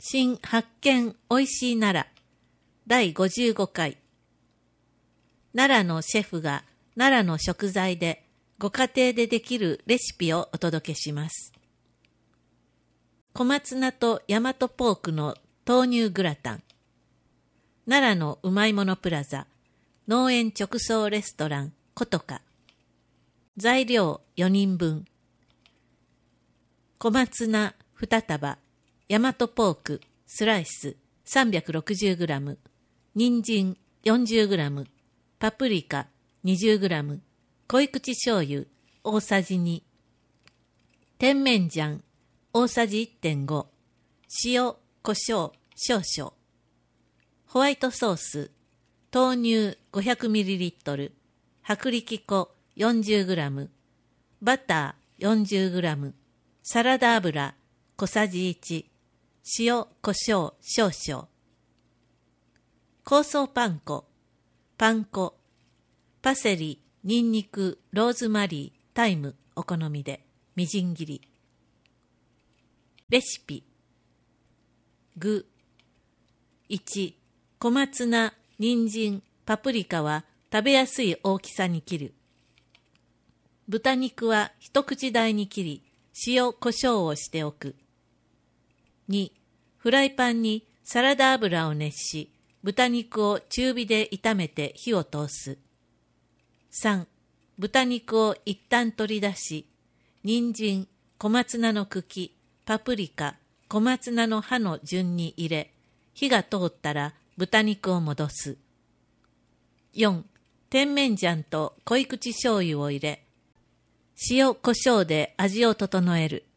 新発見おいしい奈良第55回。奈良のシェフが奈良の食材でご家庭でできるレシピをお届けします。小松菜と大和ポークの豆乳グラタン。奈良のうまいものプラザ農園直送レストランことか。材料4人分。小松菜2束、大和ポークスライス 360g、人参 40g、パプリカ 20g、濃口醤油大さじ2、甜麺醤大さじ 1.5、塩、胡椒少々、ホワイトソース、豆乳 500ml、薄力粉 40g、バター 40g、サラダ油小さじ1、塩、胡椒少々。香草パン粉、パン粉、パセリ、ニンニク、ローズマリー、タイム、お好みで、みじん切り。レシピ。具。1、小松菜、人参、パプリカは食べやすい大きさに切る。豚肉は一口大に切り、塩、胡椒をしておく。2、フライパンにサラダ油を熱し、豚肉を中火で炒めて火を通す。3、豚肉を一旦取り出し、人参、小松菜の茎、パプリカ、小松菜の葉の順に入れ、火が通ったら豚肉を戻す。4、甜麺醤と濃口醤油を入れ、塩、胡椒で味を整える。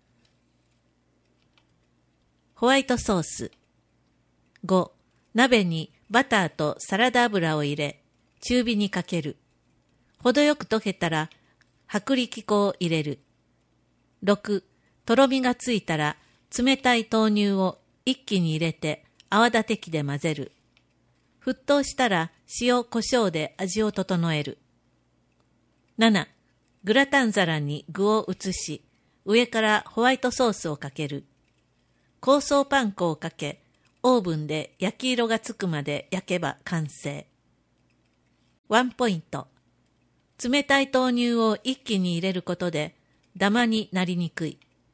ホワイトソース。5、鍋にバターとサラダ油を入れ、中火にかける。程よく溶けたら、薄力粉を入れる。6、とろみがついたら、冷たい豆乳を一気に入れて、泡立て器で混ぜる。沸騰したら、塩、胡椒で味を整える。7、グラタン皿に具を移し、上からホワイトソースをかける。香草パン粉をかけ、オーブンで焼き色がつくまで焼けば完成。ワンポイント。冷たい豆乳を一気に入れることでダマになりにくい。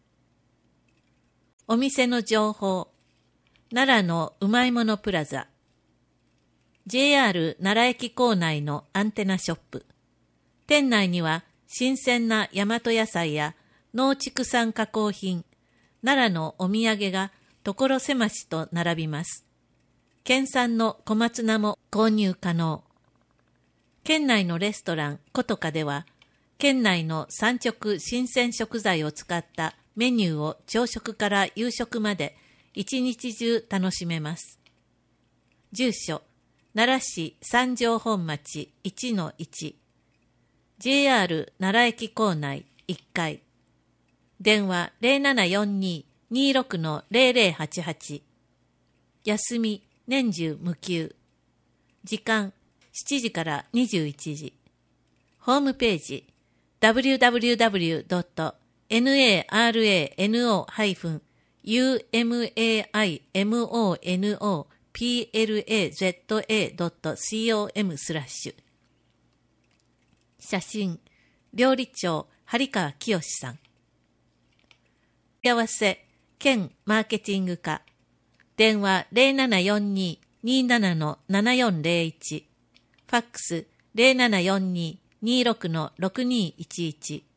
お店の情報。奈良のうまいものプラザ。JR 奈良駅構内のアンテナショップ。店内には新鮮な大和野菜や農畜産加工品、奈良のお土産が所狭しと並びます。県産の小松菜も購入可能。県内のレストランことかでは、県内の産直新鮮食材を使ったメニューを朝食から夕食まで一日中楽しめます。住所、奈良市三条本町 1-1、JR 奈良駅構内1階。電話 0742-26-0088。休み、年中無休。時間、7時から21時。ホームページ、www.naranomonoplaza.com/。写真、料理長、針川清さん。問い合わせ、県マーケティング課。電話 0742-27-7401。ファックス 0742-26-6211。